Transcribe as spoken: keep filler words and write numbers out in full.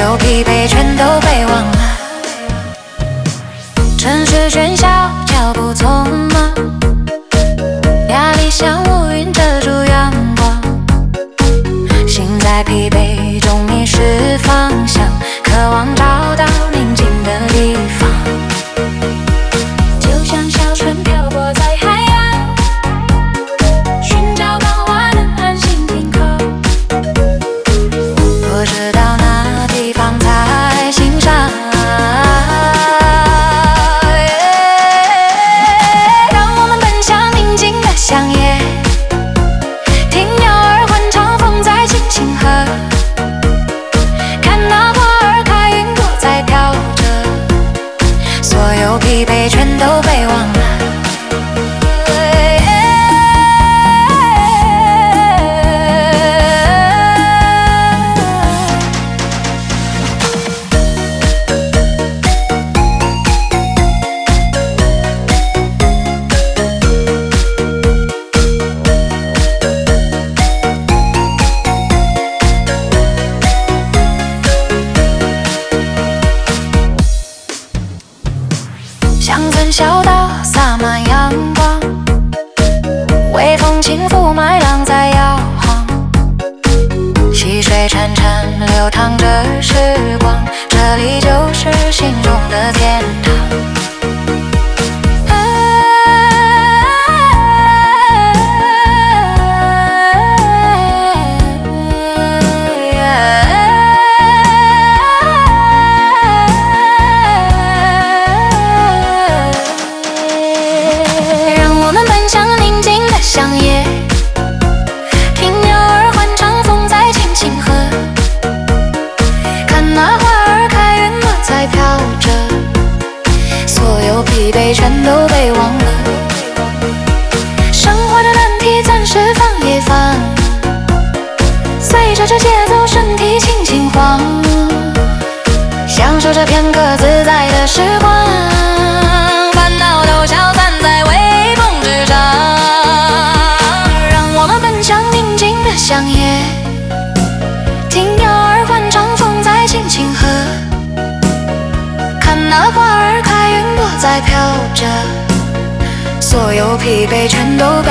有疲惫全都被忘了。城市喧嚣，脚步匆忙，压力像乌云遮住阳光，心在疲惫中迷失方向，渴望找到宁静的地方。就像小船漂泊在海洋，寻找港湾的安心停靠。不知道哪地方才欣赏，让我们奔向宁静的乡野，听鸟儿欢唱，风在轻轻和，看那花儿开，云朵在飘着，所有疲惫全都被忘了。乡村小道洒满阳光，微风轻拂，麦浪在摇晃，溪水潺潺流淌着时光，这里就是心中的天堂。乡野，听鸟儿欢唱，风在轻轻和，看那花儿开，云朵在飘着，所有疲惫全都被忘了。生活的难题暂时放一放，随着这节奏，身体轻轻晃，享受这片刻自在的时光，烦恼都消散在微风之上。乡野，听鸟儿欢唱，风在轻轻和，看那花儿开，云朵在飘着，所有疲惫全都被